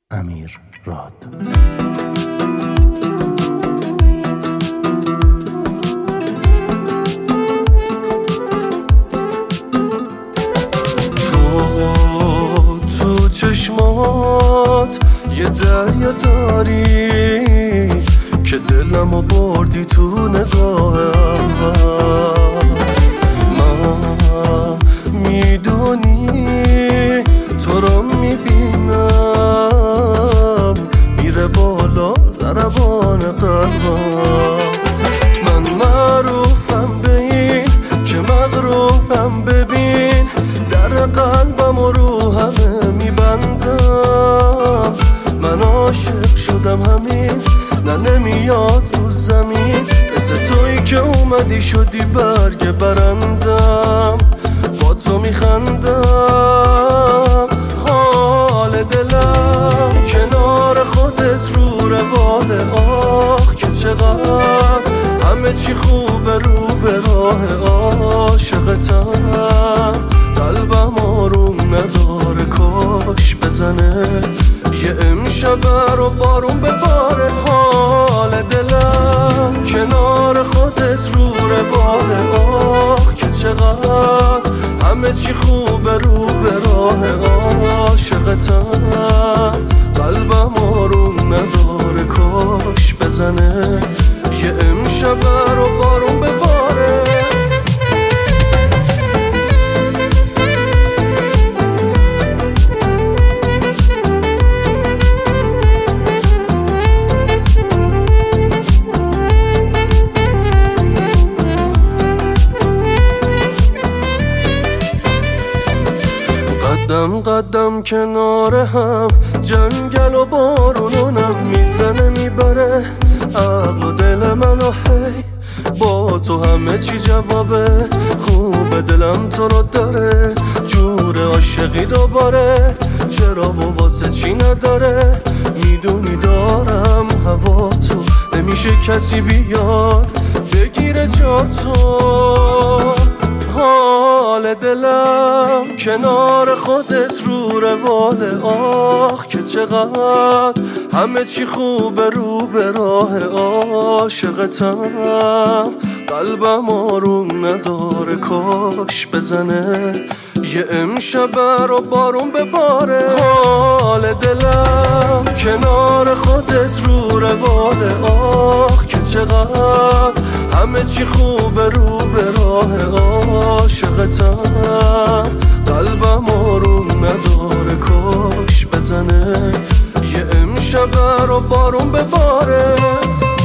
امیر راد. تو چشمات یه دریا داری که دلمو بردی تو نگاهم. من میدونی تو رو میبینم میره بالا ضربان قلبم. من معروفم به این که مغروبم، ببین در قلبم و رو همه میبندم. من عاشق شدم همین، نه نمیاد رو زمین، مثل تویی که اومدی شدی برگ برندم. با تو میخندم، حال دلم کنار خودت رو رواله. آخ که چقدر همه چی خوبه رو به راه عاشقتم. قلبم آروم نداره، کاش بزنه یه امشب رو بارون بباره. حال دلم کنار خودت رو رواله. آخ که چقدر همه چی خوبه رو به راه عاشقتم. قلبم آروم نداره، کاش بزنه یه امشب رو بارون بباره. قدم قدم کنار هم، جنگل و بارونونم میزنه میبره عقل و دل منو. هی با تو همه چی جوابه، خوب دلم تو رو داره، جور عاشقی دوباره. چرا و واسه چی نداره، میدونی دارم هوا تو، نمیشه کسی بیاد بگیره جا تو. حال دلم کنار خودت رو رواله. آخ که چقدر همه چی خوبه رو به راه عاشقتم. قلبم آروم نداره، کاش بزنه یه امشب رو بارون بباره. حال دلم کنار خودت رو رواله. آخ که چقدر همه چی خوبه رو به راه عاشقتم. قلبم آروم نداره، کاش بزنه یه امشب رو بارون بباره.